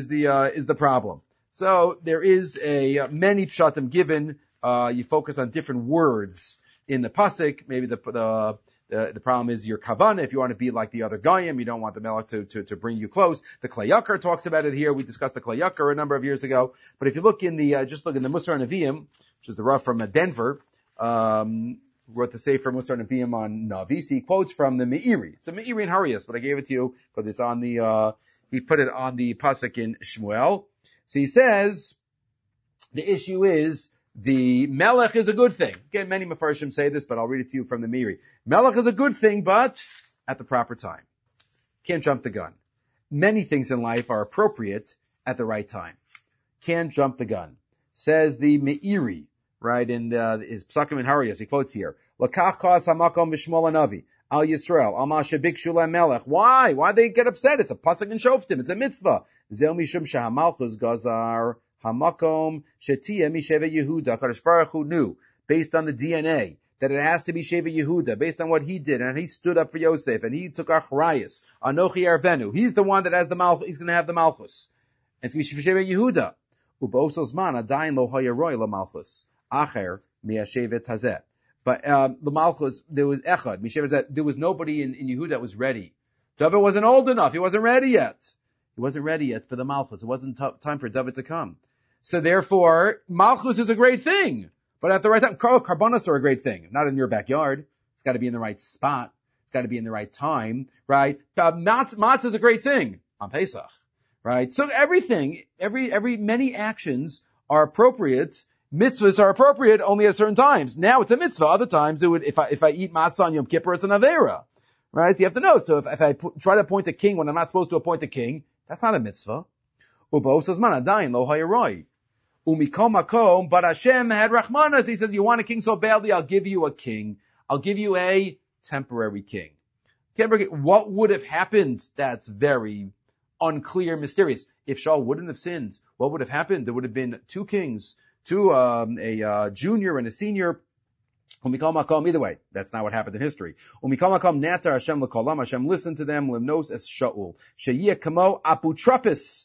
problem? So there is many pshatim given. You focus on different words in the pasuk. Maybe the problem is your kavanah. If you want to be like the other goyim, you don't want the melech to bring you close. The Klei Yakar talks about it here. We discussed the Klei Yakar a number of years ago. But if you look in the Musar Nevi'im, which is the Rav from Denver, wrote the Sefer Musar Nevi'im on Navis. He quotes from the Meiri. It's a Meiri in Harias, but I gave it to you because it's on he put it on the pasuk in Shmuel. So he says the issue is, the melech is a good thing. Again, many Mefarshim say this, but I'll read it to you from the Meiri. Melech is a good thing, but at the proper time. Can't jump the gun. Many things in life are appropriate at the right time. Can't jump the gun. Says the Meiri, right, in his Psakim in Harias, he quotes here, L'kach ka'as hamakom v'shmol hanavi, al Yisrael, al ma shebikshu melech. Why? Why they get upset? It's a pasuk in Shoftim. It's a mitzvah. Zeu mishum shehamalchus gazar hamakom shetia misheva Yehuda. HaKadosh Baruch Hu knew, based on the DNA, that it has to be Sheva Yehuda, based on what he did, and he stood up for Yosef, and he took Achrayas, Anochi Arvenu. He's the one that has the malchus. He's going to have the malchus. And it's going to be Sheva Yehuda. U'b'osos man adayin lo hayaroi la malchus acher mi'ashevet hazeh. But the malchus, there was echad mishevet. There was nobody in Yehuda that was ready. David wasn't old enough. He wasn't ready yet. He wasn't ready yet for the malchus. It wasn't time for David to come. So therefore, malchus is a great thing. But at the right time, karbanos are a great thing. Not in your backyard. It's got to be in the right spot. It's got to be in the right time, right? Matzah is a great thing on Pesach, right? So many actions are appropriate. Mitzvahs are appropriate only at certain times. Now it's a mitzvah. Other times if I eat matzah on Yom Kippur, it's an avera, right? So you have to know. So if I try to appoint a king when I'm not supposed to appoint a king, that's not a mitzvah. Uba'osazman adayin lo hayaroi. Umikom makom, but Hashem had rachmanas. He said, you want a king so badly, I'll give you a king. I'll give you a temporary king. What would have happened? That's very unclear, mysterious. If Shaul wouldn't have sinned, what would have happened? There would have been 2 kings, a junior and a senior. Umikom makom, either way, that's not what happened in history. Umikom makom natar Hashem l'kolam. Hashem listened to them, limnos es Shaul. Sheyeh kamo aputrapis.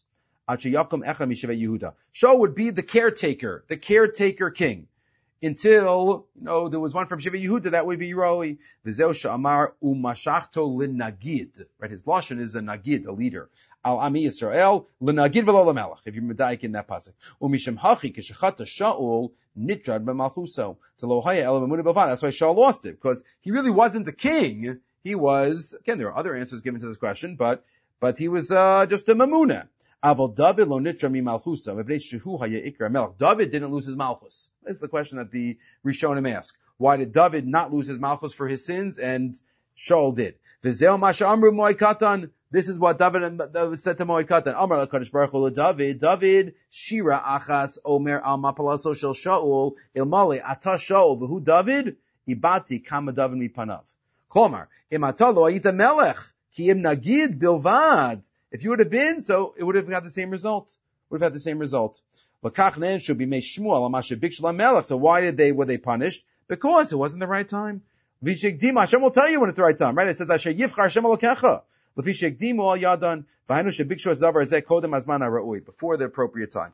Shaul would be the caretaker king, until, there was one from Sheva Yehuda that would be Roi. V'zeu she'amar umashachto l'nagid. Right, his lashon is a nagid, a leader. Al ami Yisrael, l'nagid v'lo l'melech, if you're medayik in that pasuk. Umishim hachi k'shechata Shaul nitrad b'malchuso. That's why Shaul lost it, because he really wasn't the king. He was, again, there are other answers given to this question, but he was just a mamuna. David didn't lose his malchus. This is the question that the Rishonim ask. Why did David not lose his malchus for his sins and Shaul did? This is what David said to Moed Katan. Amar LaKadosh Baruch Hu David Shira Achas Omer Al Mapalaso Shel Shaul Ilmale Ata Shaul V'hu David Ibati Kama David Mipanav. Klomar Im Ata Lo Ayita Melech Ki Im Nagid Bilvad. If you would have been, so it would have got the same result. would have had the same result. So why were they punished? Because it wasn't the right time. Hashem will tell you when it's the right time, right? It says, before the appropriate time.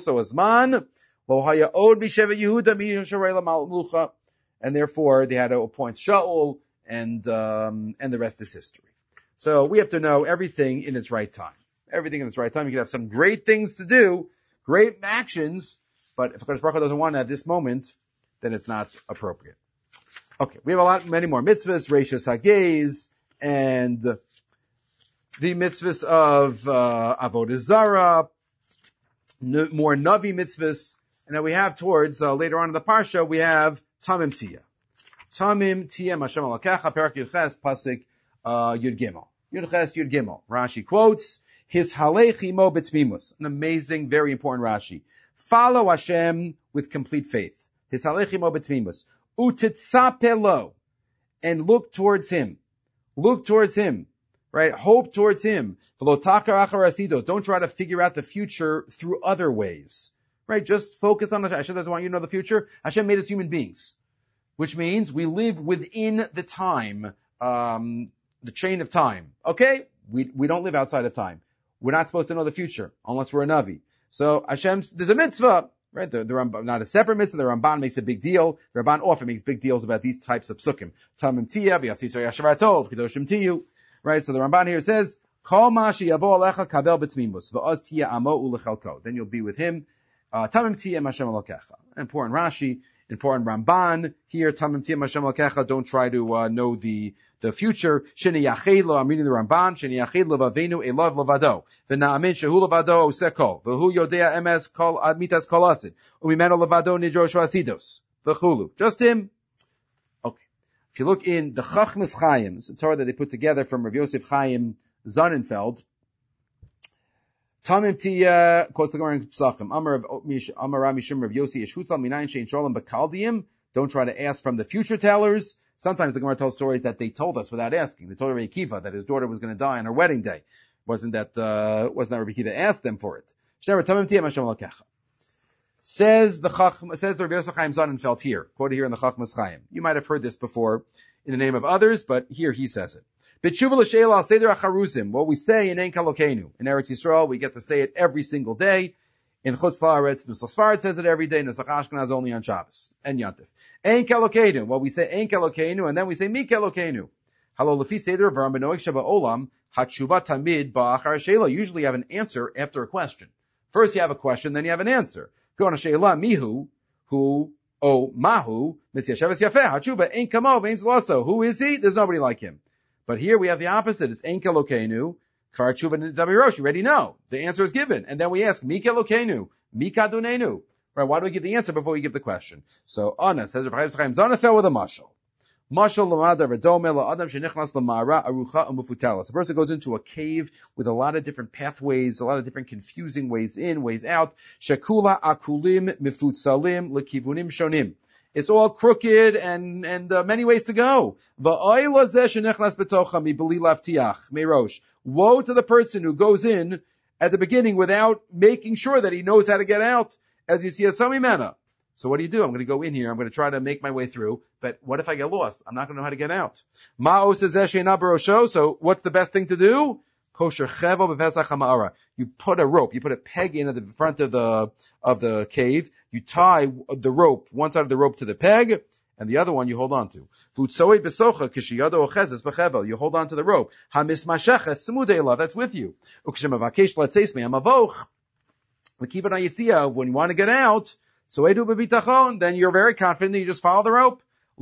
And therefore they had to appoint Shaul, and the rest is history. So we have to know everything in its right time. Everything in its right time. You can have some great things to do, great actions, but if HaKadosh Baruch Hu doesn't want it at this moment, then it's not appropriate. Okay, we have many more mitzvahs, Reishas Hagez, and the mitzvahs of Avodah Zarah, more Navi mitzvahs, and then we have towards, later on in the Parsha, we have Tamim Tiyah. Tamim Tiyah Hashem Alakecha, Perak Yudches, Pasik Yud Gimel. Yudches Yud Gimel. Rashi quotes, His Halech Imo B'Tmimus. An amazing, very important Rashi. Follow Hashem with complete faith. His Halech Imo B'Tmimus. Utitzapelo, and look towards Him. Look towards Him, right? Hope towards Him. Don't try to figure out the future through other ways, right? Just focus on Hashem. Hashem doesn't want you to know the future. Hashem made us human beings, which means we live within the time, the chain of time. Okay? We don't live outside of time. We're not supposed to know the future unless we're a Navi. So there's a mitzvah. Right, the Ramban, not a separate mitzvah. The Ramban makes a big deal. The Ramban often makes big deals about these types of psukim. Tamim Tiyah, v'yasiso yashavar tov, kedoshim tiyu. Right, so the Ramban here says, Kol ma sheyavo alecha kabel b'tmimus, v'oz tiyah amo ulechalko. Then you'll be with him. Tamim Tiyah Hashem Elokecha. Important Rashi, important Ramban. Here, Tamim Tiyah Hashem Elokecha. Don't try to know the future. Sheni yachid lo, I'm reading the Ramban. Sheni yachid lo vavenu elov levado. V'na'amin shehu levado osekol. V'hu yodea emes kol admitas kol asid. Umimeno levado nidrosh v'asidos. V'chulu. Just him. Okay. If you look in the Chachmas Chaim, it's a Torah that they put together from Rav Yosef Chaim Sonnenfeld. Tamim Tiyah, quotes the Gemara in Pesachim. Amar Mishum Rav Yossi Yeshutzal Minayin Shein Sholem B'Kaldiim. Don't try to ask from the future tellers. Sometimes the Gemara tells stories that they told us without asking. They told Rabbi Akiva that his daughter was going to die on her wedding day. Wasn't that Rabbi Akiva asked them for it? Says the Rabbi Yosef Chaim Sonnenfeld here, quoted here in the Chachmas Chaim. You might have heard this before in the name of others, but here he says it. What we say in Ein Kalokenu. In Eretz Yisrael, we get to say it every single day. In Chutz La'aretz, Nusach Sfarad says it every day. Nusach Ashkenaz only on Shabbos and Yantif. Ein Kalokenu. Well, we say Ein Kalokenu, and then we say Mi Kalokenu. Halo Lefi Seder of Rambanoich Sheba Olam, Hatshuva Tamid Ba'achar Sheila. Usually you have an answer after a question. First you have a question, then you have an answer. Go on a Sheila, Mihu, who, O Mahu, Mitzvah Shavas Yafeh, Hatshuva, Ein Kamo, Ein Zloso. Who is he? There's nobody like him. But here we have the opposite. It's Ein Kalokenu, Kar Tshuva Dabirosh. You already know. The answer is given. And then we ask, Mi Kalokenu, Mi Kadunenu. Right, why do we give the answer before we give the question? So, Anna says, Rav Chaim Zana fell with a mashal. Mashal l'mada v'dome la'adam shenichnas l'ma'ara arucha u'mufutela. The person goes into a cave with a lot of different pathways, a lot of different confusing ways in, ways out. Shekula akulim mifutsalim l'kivunim shonim. It's all crooked and many ways to go. Woe to the person who goes in at the beginning without making sure that he knows how to get out. As you see a samimena. So what do? I'm going to go in here. I'm going to try to make my way through. But what if I get lost? I'm not going to know how to get out. So what's the best thing to do? Kosher chevel b'pesach ha'ma'ara. You put a rope. You put a peg in at the front of the cave. You tie the rope, one side of the rope to the peg, and the other one you hold on to. You hold on to the rope. That's with you. When you want to get out, then you're very confident that you just follow the rope.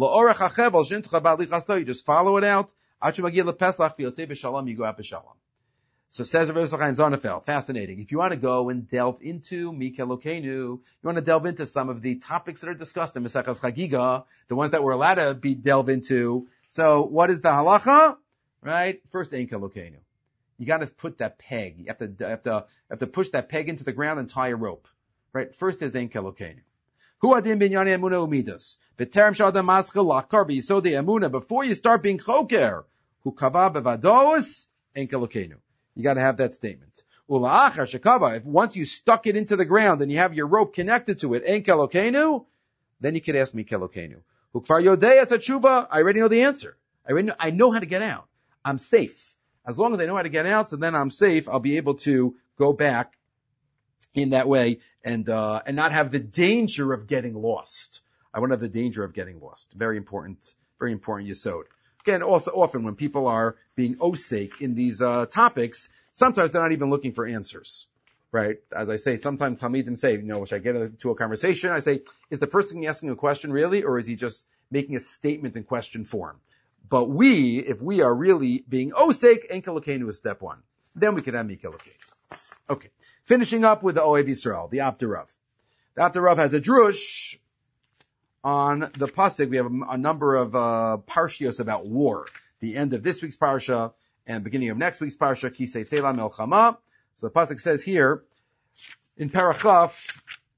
You just follow it out. You go out b'shalom. So says Rav Yosef Chaim Sonnenfeld, fascinating. If you want to go and delve into Mi Kalokenu, you want to delve into some of the topics that are discussed in Maseches Chagiga, the ones that we're allowed to delve into. So what is the halacha? Right? First, Ein Kalokenu. You got to put that peg. You have to push that peg into the ground and tie a rope. Right? First is Ein Kalokenu. Hu adin binyani emuna umidas. B'terem sh'adam maschil lakar b'yisodei emuna. Before you start being choker, hu kava bevados Ein Kalokenu. You got to have that statement. Ula'achar shekava, if once you stuck it into the ground and you have your rope connected to it, ein kelokenu, then you could ask me kelokenu. Ukvar yodei tshuva, I already know the answer. I know how to get out. I'm safe. As long as I know how to get out, so then I'm safe, I'll be able to go back in that way and not have the danger of getting lost. I won't have the danger of getting lost. Very important yesod. Again, also often when people are being osake in these topics, sometimes they're not even looking for answers, right? As I say, sometimes Talmidim say, when I get into a conversation, I say, is the person asking a question really, or is he just making a statement in question form? But if we are really being osake, en kelokenu is step one. Then we can have mi kelokenu. Okay. Finishing up with the Ohev Yisrael, the Abdurav. The Abdurav has a drush on the pasuk. We have a number of parshios about war. The end of this week's parsha and beginning of next week's parsha, Kisei Selah Melchama. So the pasuk says here in Parachaf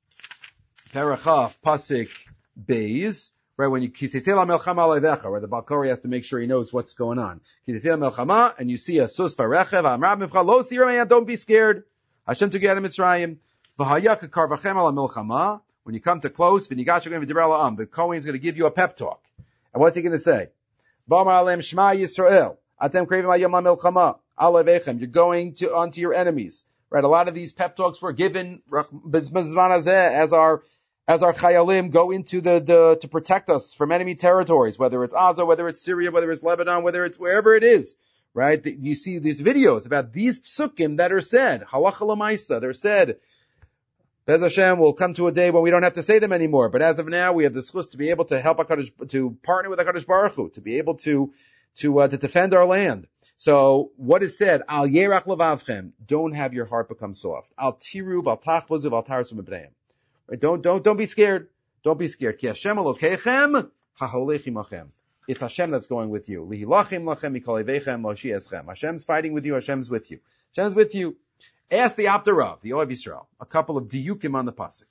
pasuk Beis, right, when you Kisei Selah Melchama Leivecha, where the Balkori has to make sure he knows what's going on. Kisei Selah Melchama, and you see a sus varechev amrab mivcha lo sirah, don't be scared. Hashem took you out of Mitzrayim. V'hayaka karvachem ala milchama. When you come to close, the Kohen is going to give you a pep talk. And what's he going to say? V'amar alem shema Yisrael. Atem krevim hayom milchama. Alevechem. You're going onto your enemies. Right? A lot of these pep talks were given as our chayalim go into to protect us from enemy territories, whether it's Gaza, whether it's Syria, whether it's Lebanon, whether it's wherever it is. Right? You see these videos about these psukim that are said. Halacha l'maisa. They're said. Bez Hashem will come to a day when we don't have to say them anymore. But as of now, we have the schus to be able to help to partner with HaKadosh Baruch Hu, to be able to defend our land. So what is said? Al yerach levavchem. Don't have your heart become soft. Al tiru, al tachbozu, al tarsu mebreim. Right? Don't be scared. Don't be scared. Ki Hashem Elokechem haholech imachem. It's Hashem that's going with you. Lihilachim lachem mikolevechem loshi eschem. Hashem's fighting with you. Hashem's with you. Hashem's with you. Ask the Abdurav, the Ohev Yisrael, a couple of diyukim on the pasuk.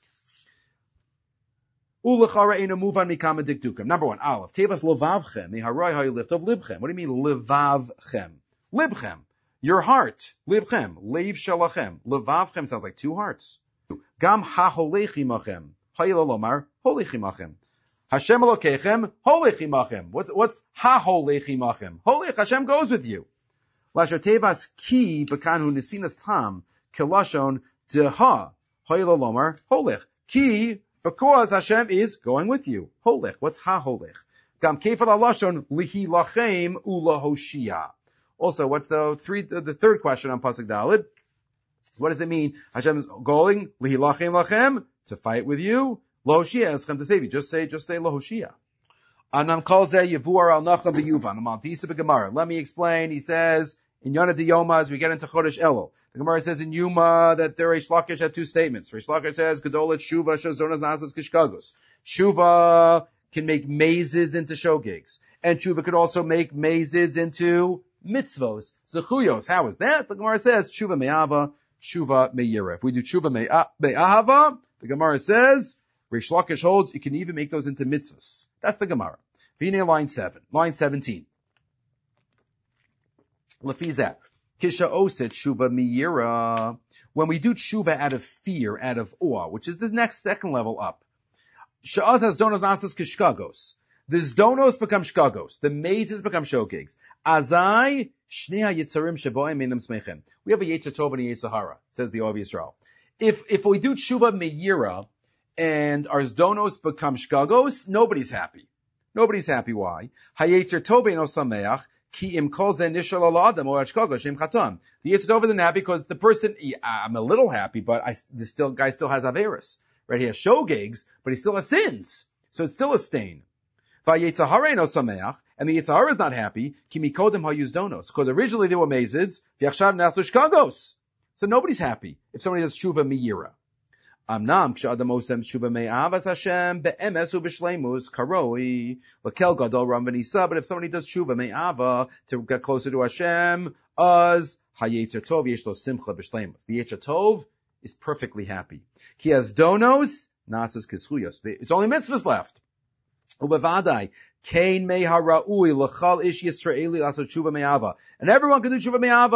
Ulechara ena muvan mikama dikdukim. Number one, Aleph. Tevas levavchem miharoy haylift of libchem. What do you mean levavchem? Libchem. Your heart. Libchem. Leiv shalachem. Levavchem sounds like two hearts. Gam haholechimachem. Hayilalomar holechimachem. Hashem Elokechem, holech imachem. What's ha-holech imachem? Holech, Hashem goes with you. Lasher tevas ki bekanu nesinas tam, kilashon deha, hoyelolomar, holech. Ki, because Hashem is going with you. Holech, what's ha-holech? Gam kefal alashon lihi lachem ula hoshia. Also, what's the third question on Pasuk Daled? What does it mean? Hashem is going, lihi lachem, to fight with you. Lohoshia eschem to save you. Just say Lohoshia. Anam kol zeh yevuar al nacham b'yuvan. Amal tisa b'gemara. Let me explain. He says in Yonah de Yoma as we get into Chodesh Elul. The Gemara says in Yuma that the Reish Lakish had two statements. Reish Lakish says Gedolet Shuva shazonas nasas kishkagos. Shuva can make mazes into shogigs, and Shuva can also make mazes into mitzvos, zechuyos. How is that? The Gemara says Shuva me'ava, Shuva me'yira. If we do Shuva me'ahava, the Gemara says Reish Lakish holds you can even make those into mitzvahs. That's the Gemara. V'nei line 17. Lefizah. Kisha oset tshuva miyira. When we do tshuva out of fear, out of awe, which is the next second level up. Sha'az has donos nasas kishkagos. The zdonos become shkagos. The mazes become shogigs. Azai shnei yitzarim sheboim minam smechem. We have a yetzer tov and a yetzer hara, says the Ohev Yisrael. If we do tshuva miyira, and our zdonos become shkagos, nobody's happy. Nobody's happy. Why? Hayetzer tov eino sameach, ki im kol ze nishal ala adam or shkagos shem chatam. The yetzer tov isn't happy because the person, I'm a little happy, but the guy still has averis. Right? He has shogigs, but he still has sins. So it's still a stain. Vayetzer hara eino sameach, and the yetzer hara is not happy, ki mikodem hayuzdonos, because originally they were mazids, v'yachshav nasu shkagos. So nobody's happy if somebody does tshuva miyira. Amnam k'shadam osem tshuva me'avas Hashem be'emes u'b'shleimus karoi l'kel gadol ram v'nisa. But if somebody does tshuva me'ava to get closer to Hashem, az hayetzer tov yesh lo simcha b'shleimus. The yetzer tov is perfectly happy. Ki has donos nasas kischuyos. It's only mitzvahs left. Ubevadai kain mei hara'ui l'chal ish Yisraeli asot tshuva me'ava. And everyone can do tshuva me'ava.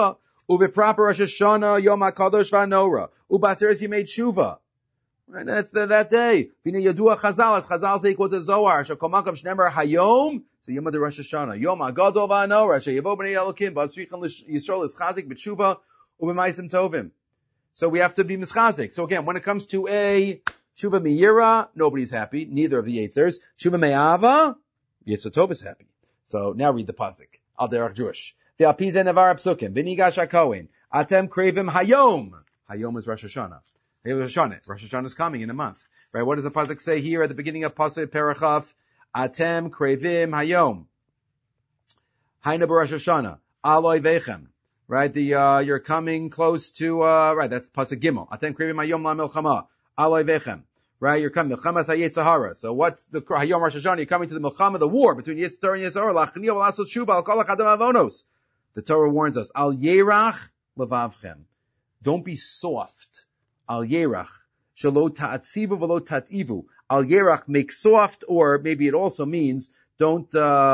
Uviproper Rosh Hashanah, Yom HaKadosh V'Hanora. Ubaseres Yemei Tshuva. Right, that's that day. V'nei Yadua Chazal, as Chazal say, quotes a Zohar, Shekol Makam Shnemer Hayom, so Yom HaDe Rosh Hashanah. Yom HaGadol V'Hanora, Sheyevo B'nei Elokim, B'asrichan Yisrael is Chazik B'Tshuva, U'B'maisim Tovim. So we have to be mischazik. So again, when it comes to a Tshuva Me'ira, nobody's happy, neither of the Yitzers. Tshuva Me'ava, Yitzer Tov is happy. So now read the pasuk. Al derech Jewish. Ve'alpize nevar psukim. V'nigash hakohen. Atem krevim hayom. Hayom is Rosh Hashanah. Rosh Hashanah is coming in a month. Right? What does the pasuk say here at the beginning of pasuk Perachaf? Atem krevim hayom. Haina b'Rosh Hashanah. Aloi vechem. Right? You're coming close to, right, that's pasuk Gimel. Atem krevim hayom la milchama. Aloi vechem. Right, you're coming. Milchamas hayet Sahara. So what's the Hayom Rosh Hashanah? You're coming to the Milchama, the war between Yitzhar and Yitzhar. Lachniel v'lasot shuba al kol hachadam avonos. The Torah warns us. Al yerach levavchem. Don't be soft. Al yerach. Shelo ta'atzivu v'lo ta'tivu. Al yerach, make soft, or maybe it also means don't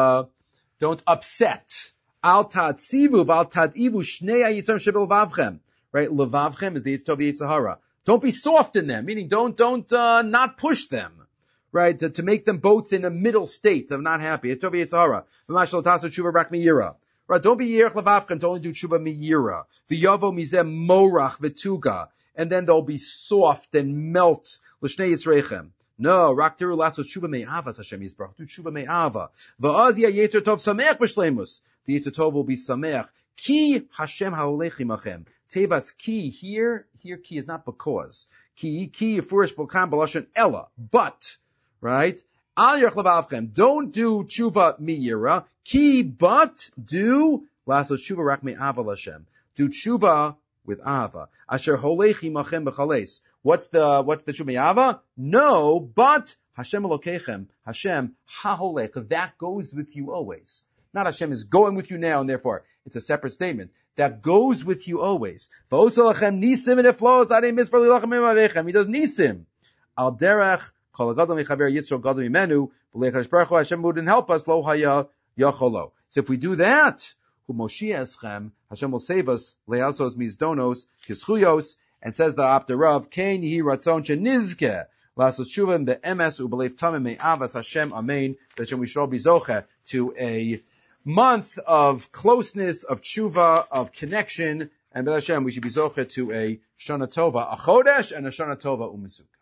upset. Al ta'atzivu v'al ta'tivu shnei ha'yitzar shebel vavchem. Right, levavchem is the Yitzhar v'Yitzhara. Don't be soft in them, meaning don't not push them, right? To make them both in a middle state of not happy. Right? Don't be yerach levavchem to only do tshuva miyira. V'yavo mizeh morach v'tuga, and then they'll be soft and melt l'shnei yitzrechem. No, rak tiru lasot tshuva me'ava, Hashem yisbarach. Do tshuva me'ava. V'az yetzer tov samech b'shleimus. The yetzer tov will be samech. Ki Hashem ha'olech imachem. Tevas ki here ki is not because. Ki yifurish b'kam b'lashon ella. But, right? Al yerach levavchem. Don't do tshuva miyira. Ki, but do lasot tshuva rak me'ava l'Hashem. Do tshuva with ava. Asher holech imachem b'chales. What's the tshuva me'ava? No, but Hashem elokechem. Hashem ha'holech. That goes with you always. Not Hashem is going with you now, and therefore it's a separate statement. That goes with you always. He does nisim. Al derech kol gadol mechaber Yisro gadol mimenu v'leichadosh baruch Hu Hashem wouldn't help us lo haya yacholo. So if we do that, Hu Moshiach eschem, Hashem will save us le'asos mizdonos kischuyos, and says the Apter Rav Kein Yehi Ratzon Shenizke Lasos Shuvim be'emes u'beleif tamim me'avas Hashem Amen. That Hashem we shall be zoche to a month of closeness, of tshuva, of connection, and B'Hashem we should be zoche to a Shana Tova, a Chodesh, and a Shana Tova u'Mesukah.